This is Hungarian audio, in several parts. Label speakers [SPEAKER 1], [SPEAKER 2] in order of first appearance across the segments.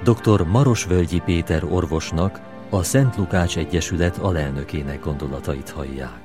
[SPEAKER 1] Dr. Marosvölgyi Péter orvosnak, a Szent Lukács Egyesület alelnökének gondolatait hallják.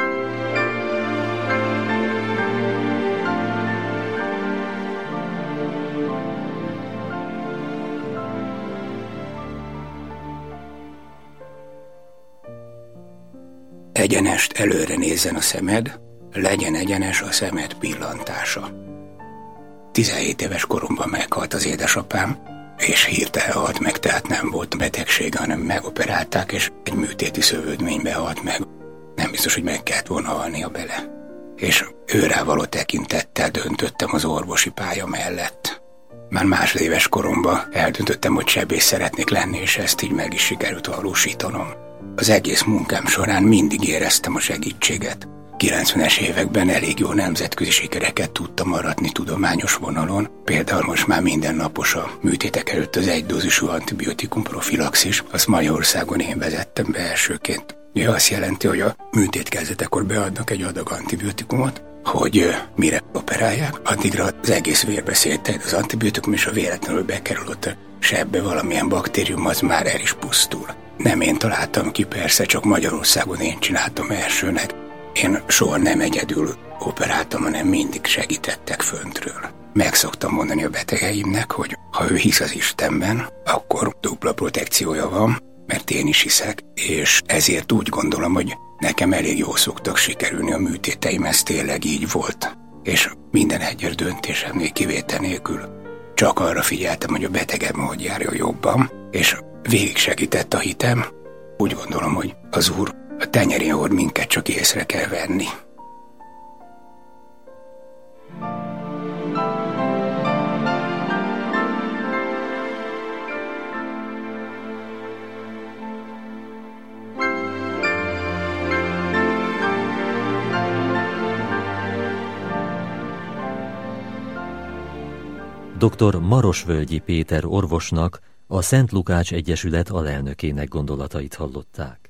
[SPEAKER 2] Egyenest előre nézzen a szemed, legyen egyenes a szemed pillantása. 17 éves koromban meghalt az édesapám, és hirtelen halt meg, tehát nem volt betegsége, hanem megoperálták, és egy műtéti szövődménybe halt meg. Nem biztos, hogy meg kellett volna halnia bele. És őrá való tekintettel döntöttem az orvosi pálya mellett. Már másodéves koromban eldöntöttem, hogy sebész szeretnék lenni, és ezt így meg is sikerült valósítanom. Az egész munkám során mindig éreztem a segítséget. 90-es években elég jó nemzetközi sikereket tudtam aratni tudományos vonalon. Például most már mindennapos a műtétek előtt az egydózisú antibiotikum profilaxis. Azt Magyarországon én vezettem be elsőként. Ugye azt jelenti, hogy a műtét kezdetekor beadnak egy adag antibiotikumot, hogy mire operálják, addigra az egész vérbe szétterjed az antibiotikum, és ha véletlenül bekerül ott a sebbe valamilyen baktérium, az már el is pusztul. Nem én találtam ki, persze, csak Magyarországon én csináltam elsőnek. Én soha nem egyedül operáltam, hanem mindig segítettek föntről. Meg szoktam mondani a betegeimnek, hogy ha ő hisz az Istenben, akkor dupla protekciója van, mert én is hiszek, és ezért úgy gondolom, hogy nekem elég jól szoktak sikerülni a műtéteim, ez tényleg így volt. És minden egyes döntésemnél kivétel nélkül csak arra figyeltem, hogy a betegem hogy járjon jobban, és végig segített a hitem. Úgy gondolom, hogy az Úr a tenyerén hord minket, csak észre kell venni.
[SPEAKER 1] Dr. Marosvölgyi Péter orvosnak, a Szent Lukács Egyesület alelnökének gondolatait hallották.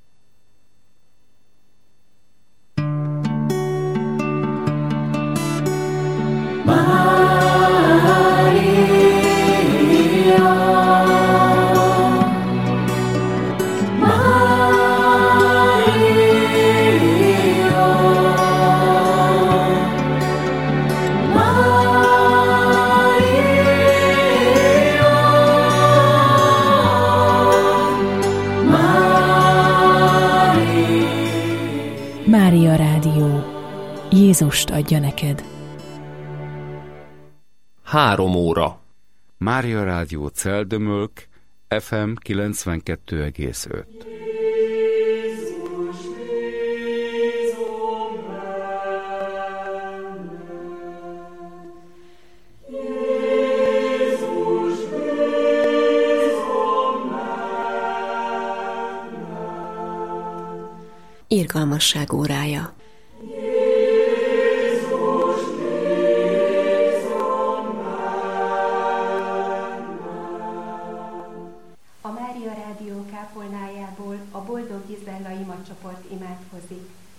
[SPEAKER 3] Mária Rádió. Jézust adja neked.
[SPEAKER 4] 3 óra.
[SPEAKER 5] Mária Rádió Celdömölk, FM 92,5.
[SPEAKER 6] Irgalmasság órája.
[SPEAKER 7] A Mária Rádió kápolnájából a Boldog Gizella imacsoport imádkozik.